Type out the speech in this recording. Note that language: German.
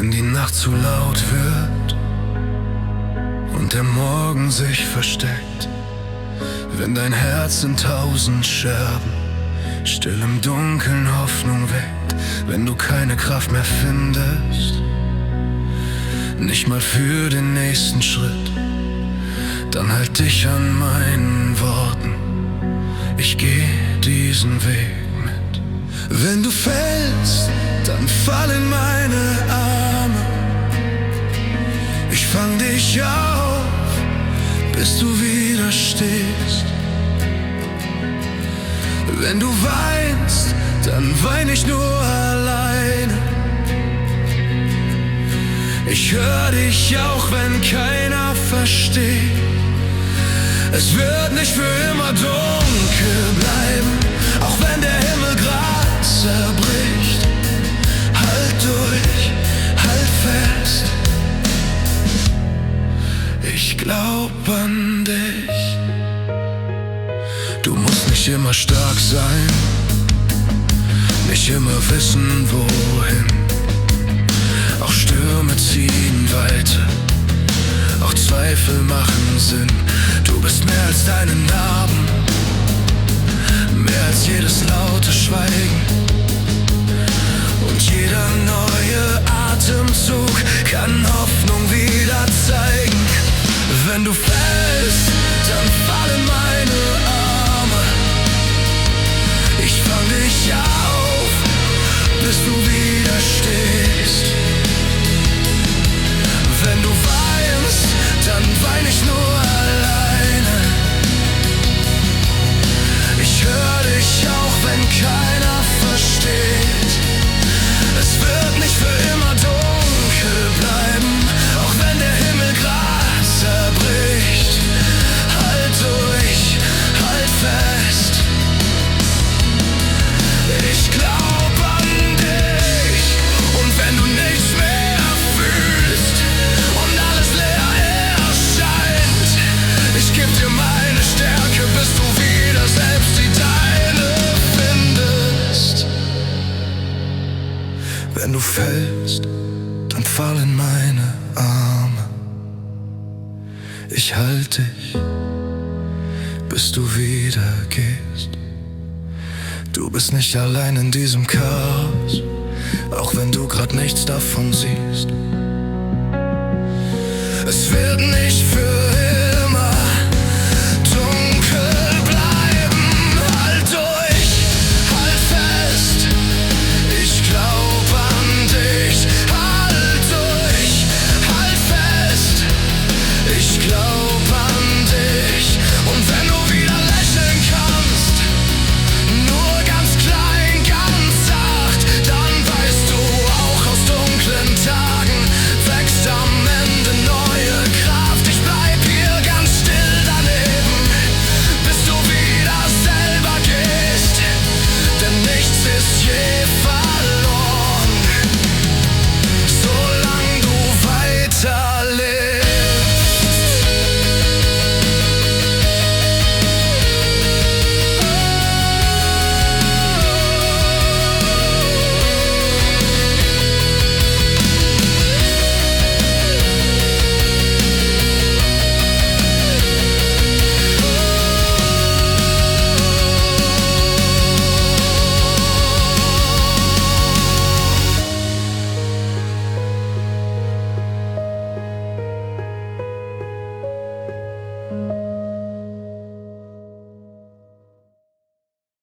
Wenn die Nacht zu laut wird und der Morgen sich versteckt, wenn dein Herz in 1000 Scherben still im Dunkeln Hoffnung weckt, wenn du keine Kraft mehr findest, nicht mal für den nächsten Schritt, dann halt dich an meinen Worten, ich geh diesen Weg mit. Wenn du fällst, dann fallen meine Arme, ich fang dich auf, bis du wieder stehst. Wenn du weinst, dann wein ich nur alleine, ich hör dich auch, wenn keiner versteht. Es wird nicht für immer dunkel bleiben, auch wenn der Himmel grad zerbricht. Halt durch, halt fest, ich glaub an dich. Du musst nicht immer stark sein, nicht immer wissen wohin. Auch Stürme ziehen weiter, auch Zweifel machen Sinn. Du bist mehr als deine Narben, mehr als jedes laute Schweigen. Und jeder neue Atemzug kann Hoffnung wieder zeigen. Wenn du fällst, dann fallen meine Arme, ich fang dich auf, bis du wieder stehst. Wenn du weinst, dann wein ich nur alleine, ich hör dich auch, wenn keiner versteht. Es wird nicht für immer dunkel bleiben, auch wenn der Himmel grad zerbricht. Halt durch, halt fest, ich glaub an dich. Und wenn du nichts mehr fühlst und alles leer erscheint, ich geb dir meine Stärke, bis du wieder selbst die deine findest. Wenn du fällst, dann fallen meine Arme, ich halt dich, bis du wieder gehst. Du bist nicht allein in diesem Chaos, auch wenn du grad nichts davon siehst. Es wird nicht für